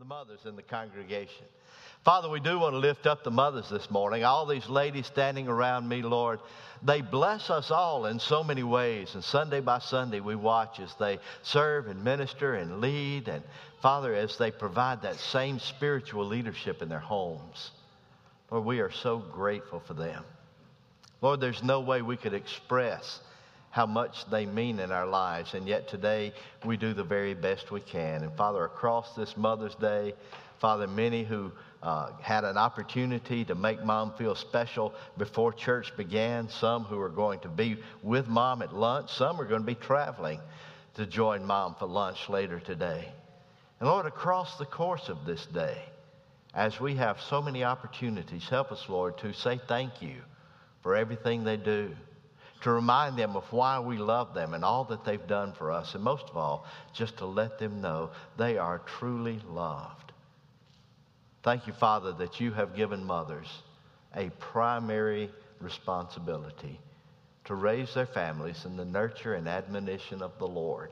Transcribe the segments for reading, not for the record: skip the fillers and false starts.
mothers in the congregation. Father, we do want to lift up the mothers this morning. All these ladies standing around me, Lord, they bless us all in so many ways. And Sunday by Sunday, we watch as they serve and minister and lead. And Father, as they provide that same spiritual leadership in their homes. Lord, we are so grateful for them. Lord, there's no way we could express how much they mean in our lives. And yet today, we do the very best we can. And Father, across this Mother's Day, Father, many who had an opportunity to make Mom feel special before church began. Some who are going to be with Mom at lunch. Some are going to be traveling to join Mom for lunch later today. And Lord, across the course of this day, as we have so many opportunities, help us, Lord, to say thank you for everything they do. To remind them of why we love them and all that they've done for us. And most of all, just to let them know they are truly loved. Thank you, Father, that you have given mothers a primary responsibility to raise their families in the nurture and admonition of the Lord,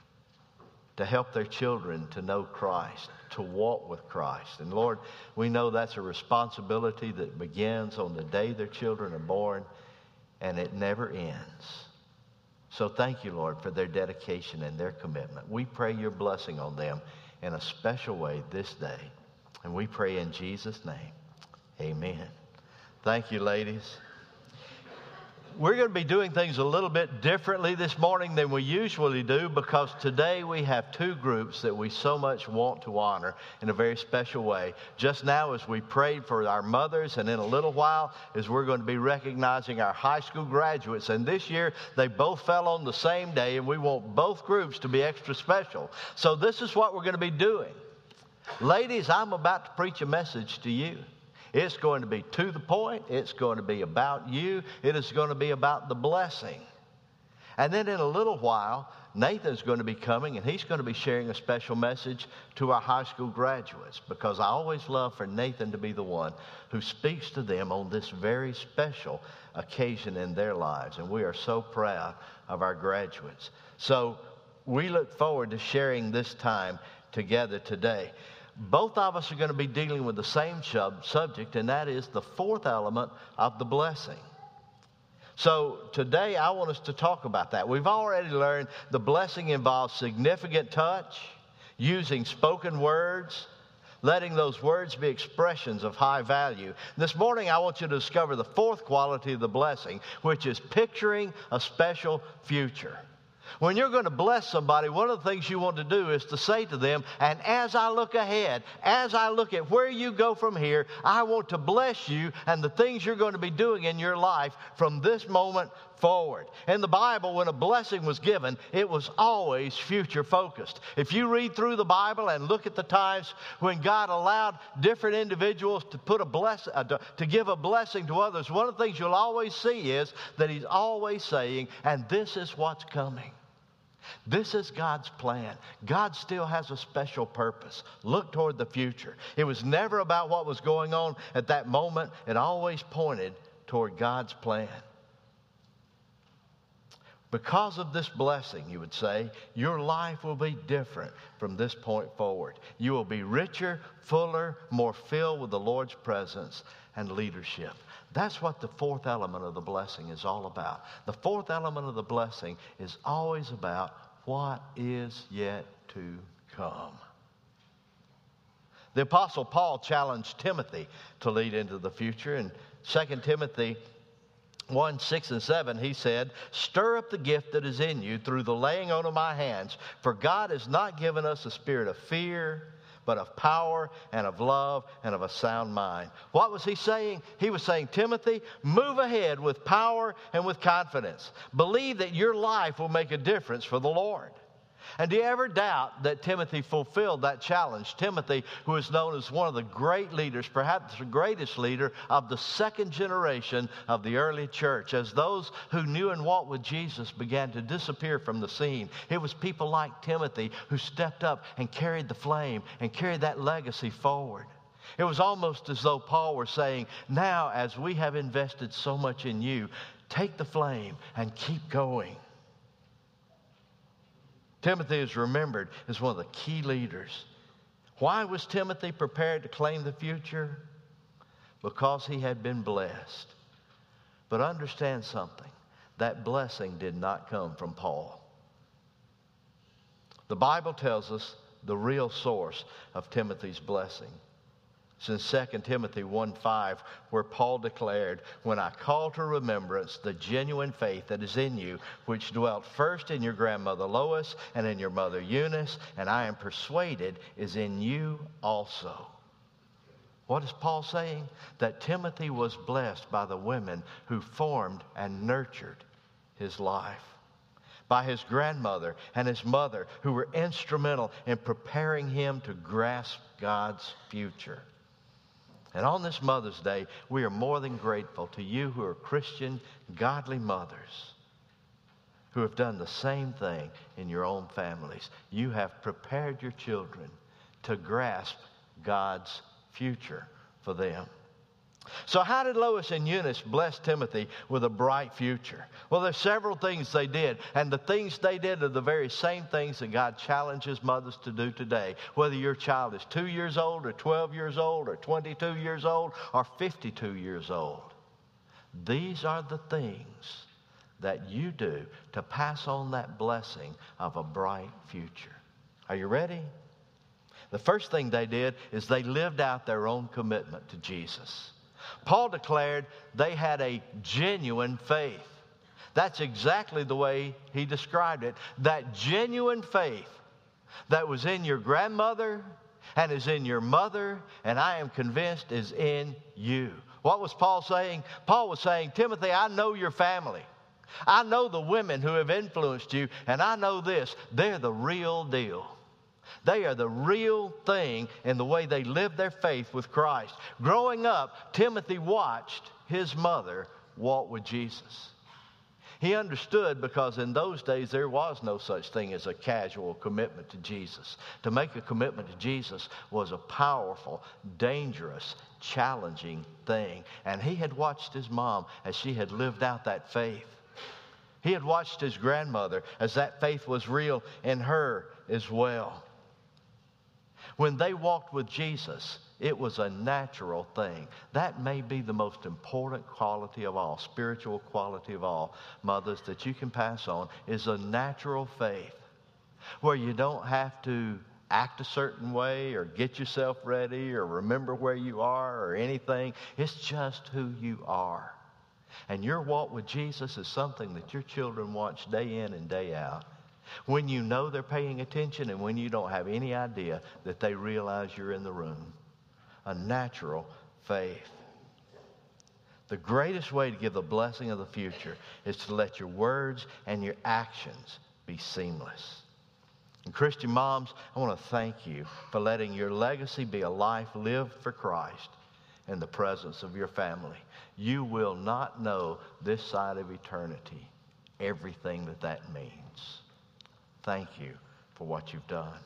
to help their children to know Christ, to walk with Christ. And Lord, we know that's a responsibility that begins on the day their children are born, and it never ends. So thank you, Lord, for their dedication and their commitment. We pray your blessing on them in a special way this day. And we pray in Jesus' name. Amen. Thank you, ladies. We're going to be doing things a little bit differently this morning than we usually do, because today we have two groups that we so much want to honor in a very special way. Just now, as we prayed for our mothers, and in a little while, as we're going to be recognizing our high school graduates. And this year, they both fell on the same day, and we want both groups to be extra special. So this is what we're going to be doing. Ladies, I'm about to preach a message to you. It's going to be to the point. It's going to be about you. It is going to be about the blessing. And then in a little while, Nathan's going to be coming, and he's going to be sharing a special message to our high school graduates, because I always love for Nathan to be the one who speaks to them on this very special occasion in their lives. And we are so proud of our graduates. So we look forward to sharing this time together today. Both of us are going to be dealing with the same subject, and that is the fourth element of the blessing. So today I want us to talk about that. We've already learned the blessing involves significant touch, using spoken words, letting those words be expressions of high value. This morning I want you to discover the fourth quality of the blessing, which is picturing a special future. When you're going to bless somebody, one of the things you want to do is to say to them, and as I look ahead, as I look at where you go from here, I want to bless you and the things you're going to be doing in your life from this moment forward. In the Bible, when a blessing was given, it was always future focused. If you read through the Bible and look at the times when God allowed different individuals to put to give a blessing to others, one of the things you'll always see is that he's always saying, and this is what's coming. This is God's plan. God still has a special purpose. Look toward the future. It was never about what was going on at that moment. It always pointed toward God's plan. Because of this blessing, you would say, your life will be different from this point forward. You will be richer, fuller, more filled with the Lord's presence and leadership. That's what the fourth element of the blessing is all about. The fourth element of the blessing is always about what is yet to come. The Apostle Paul challenged Timothy to lead into the future. In 2 Timothy 1:6-7, he said, "Stir up the gift that is in you through the laying on of my hands, for God has not given us a spirit of fear, but of power and of love and of a sound mind." What was he saying? He was saying, Timothy, move ahead with power and with confidence. Believe that your life will make a difference for the Lord. And do you ever doubt that Timothy fulfilled that challenge? Timothy, who is known as one of the great leaders, perhaps the greatest leader of the second generation of the early church, as those who knew and walked with Jesus began to disappear from the scene. It was people like Timothy who stepped up and carried the flame and carried that legacy forward. It was almost as though Paul were saying, now as we have invested so much in you, take the flame and keep going. Timothy is remembered as one of the key leaders, Why was Timothy prepared to claim the future? Because he had been blessed. But understand something. That blessing did not come from Paul. The Bible tells us the real source of Timothy's blessing. It's in 2 Timothy 1:5, where Paul declared, "When I call to remembrance the genuine faith that is in you, which dwelt first in your grandmother Lois and in your mother Eunice, and I am persuaded is in you also." What is Paul saying? That Timothy was blessed by the women who formed and nurtured his life. By his grandmother and his mother, who were instrumental in preparing him to grasp God's future. And on this Mother's Day, we are more than grateful to you who are Christian, godly mothers who have done the same thing in your own families. You have prepared your children to grasp God's future for them. So how did Lois and Eunice bless Timothy with a bright future? Well, there's several things they did. And the things they did are the very same things that God challenges mothers to do today. Whether your child is 2 years old or 12 years old or 22 years old or 52 years old. These are the things that you do to pass on that blessing of a bright future. Are you ready? The first thing they did is they lived out their own commitment to Jesus. Paul declared they had a genuine faith. That's exactly the way he described it. That genuine faith that was in your grandmother and is in your mother, and I am convinced is in you. What was Paul saying? Paul was saying, Timothy, I know your family. I know the women who have influenced you, and I know this. They're the real deal. They are the real thing in the way they live their faith with Christ. Growing up, Timothy watched his mother walk with Jesus. He understood because in those days there was no such thing as a casual commitment to Jesus. To make a commitment to Jesus was a powerful, dangerous, challenging thing. And he had watched his mom as she had lived out that faith. He had watched his grandmother as that faith was real in her as well. When they walked with Jesus, it was a natural thing. That may be the most important quality of all, spiritual quality of all, mothers, that you can pass on, is a natural faith where you don't have to act a certain way or get yourself ready or remember where you are or anything. It's just who you are. And your walk with Jesus is something that your children watch day in and day out. When you know they're paying attention and when you don't have any idea that they realize you're in the room. A natural faith. The greatest way to give the blessing of the future is to let your words and your actions be seamless. And Christian moms, I want to thank you for letting your legacy be a life lived for Christ in the presence of your family. You will not know this side of eternity everything that means. Thank you for what you've done.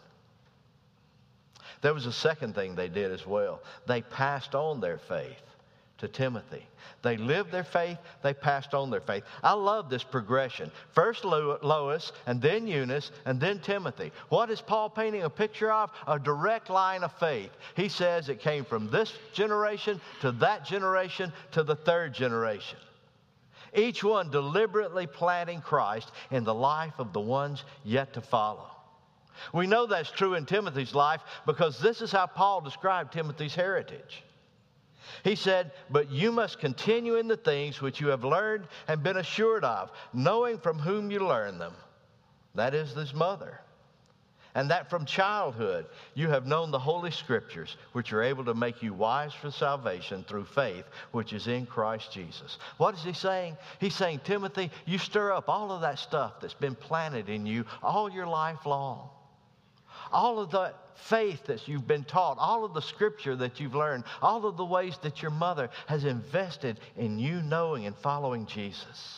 There was a second thing they did as well. They passed on their faith to Timothy. They lived their faith, they passed on their faith. I love this progression. First Lois, and then Eunice, and then Timothy. What is Paul painting a picture of? A direct line of faith. He says it came from this generation to that generation to the third generation. Each one deliberately planting Christ in the life of the ones yet to follow. We know that's true in Timothy's life because this is how Paul described Timothy's heritage. He said, "But you must continue in the things which you have learned and been assured of, knowing from whom you learned them." That is his mother. And that from childhood you have known the Holy Scriptures, which are able to make you wise for salvation through faith, which is in Christ Jesus. What is he saying? He's saying, Timothy, you stir up all of that stuff that's been planted in you all your life long. All of the faith that you've been taught, all of the Scripture that you've learned, all of the ways that your mother has invested in you knowing and following Jesus.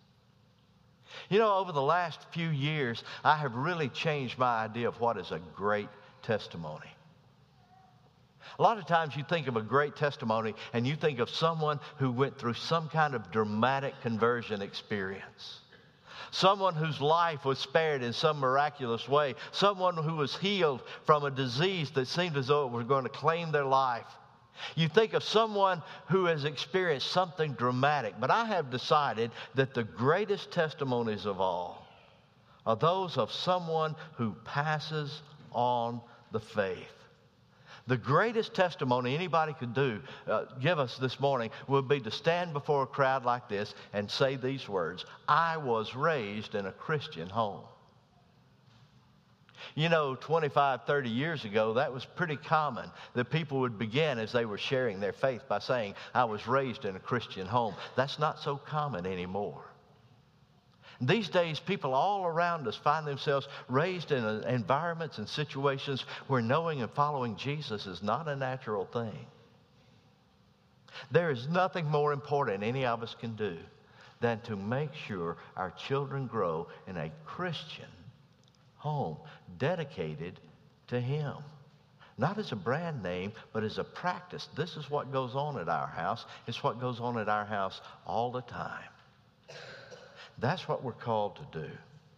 You know, over the last few years, I have really changed my idea of what is a great testimony. A lot of times you think of a great testimony and you think of someone who went through some kind of dramatic conversion experience. Someone whose life was spared in some miraculous way. Someone who was healed from a disease that seemed as though it was going to claim their life. You think of someone who has experienced something dramatic. But I have decided that the greatest testimonies of all are those of someone who passes on the faith. The greatest testimony anybody could give us this morning would be to stand before a crowd like this and say these words: I was raised in a Christian home. You know, 25, 30 years ago, that was pretty common that people would begin as they were sharing their faith by saying, I was raised in a Christian home. That's not so common anymore. These days, people all around us find themselves raised in environments and situations where knowing and following Jesus is not a natural thing. There is nothing more important any of us can do than to make sure our children grow in a Christian home dedicated to Him. Not as a brand name, but as a practice. This is what goes on at our house. It's what goes on at our house all the time. That's what we're called to do.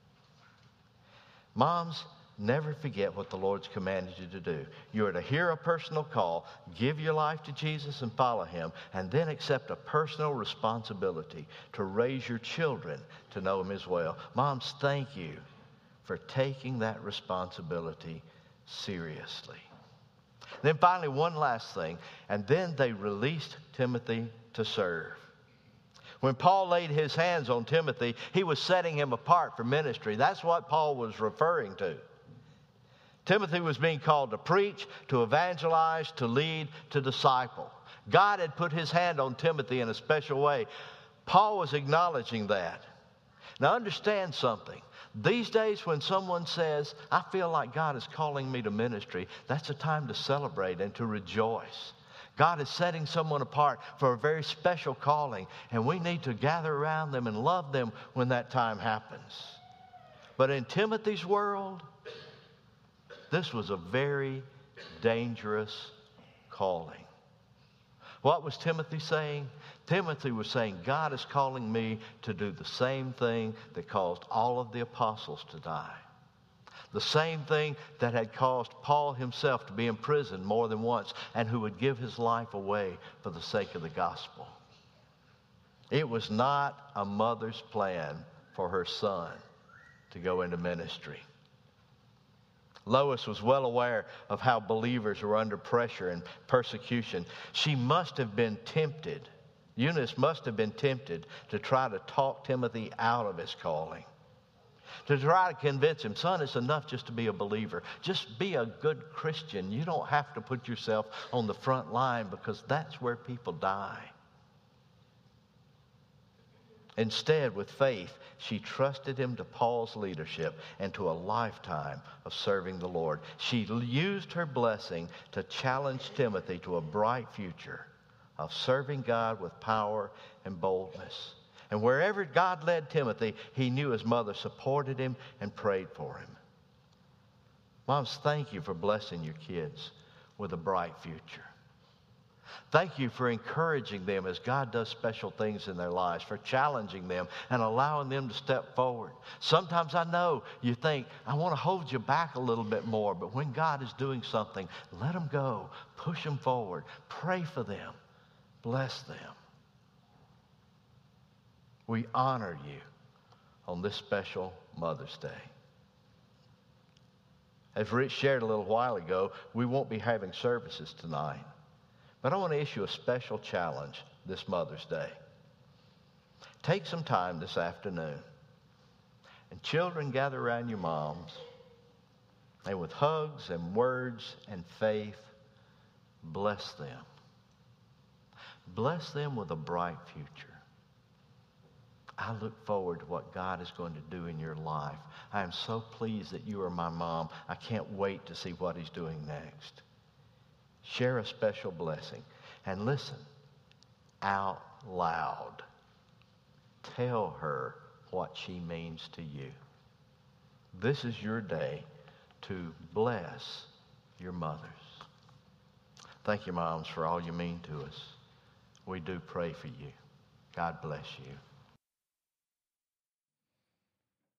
Moms, never forget what the Lord's commanded you to do. You are to hear a personal call, give your life to Jesus and follow Him, and then accept a personal responsibility to raise your children to know Him as well. Moms, thank you for taking that responsibility seriously. Then finally, one last thing, and then they released Timothy to serve. When Paul laid his hands on Timothy, he was setting him apart for ministry. That's what Paul was referring to. Timothy was being called to preach, to evangelize, to lead, to disciple. God had put His hand on Timothy in a special way. Paul was acknowledging that. Now understand something. These days when someone says, I feel like God is calling me to ministry, that's a time to celebrate and to rejoice. God is setting someone apart for a very special calling, and we need to gather around them and love them when that time happens. But in Timothy's world, this was a very dangerous calling. What was Timothy saying? Timothy was saying, God is calling me to do the same thing that caused all of the apostles to die. The same thing that had caused Paul himself to be in prison more than once and who would give his life away for the sake of the gospel. It was not a mother's plan for her son to go into ministry. Lois was well aware of how believers were under pressure and persecution. She must have been tempted. Eunice must have been tempted to try to talk Timothy out of his calling. To try to convince him, son, it's enough just to be a believer. Just be a good Christian. You don't have to put yourself on the front line because that's where people die. Instead, with faith, she trusted him to Paul's leadership and to a lifetime of serving the Lord. She used her blessing to challenge Timothy to a bright future of serving God with power and boldness. And wherever God led Timothy, he knew his mother supported him and prayed for him. Moms, thank you for blessing your kids with a bright future. Thank you for encouraging them as God does special things in their lives, for challenging them and allowing them to step forward. Sometimes I know you think, I want to hold you back a little bit more, but when God is doing something, let them go. Push them forward. Pray for them. Bless them. We honor you on this special Mother's Day. As Rich shared a little while ago, we won't be having services tonight. But I want to issue a special challenge this Mother's Day. Take some time this afternoon. And children, gather around your moms. And with hugs and words and faith, bless them. Bless them with a bright future. I look forward to what God is going to do in your life. I am so pleased that you are my mom. I can't wait to see what He's doing next. Share a special blessing. And listen, out loud. Tell her what she means to you. This is your day to bless your mothers. Thank you, moms, for all you mean to us. We do pray for you. God bless you.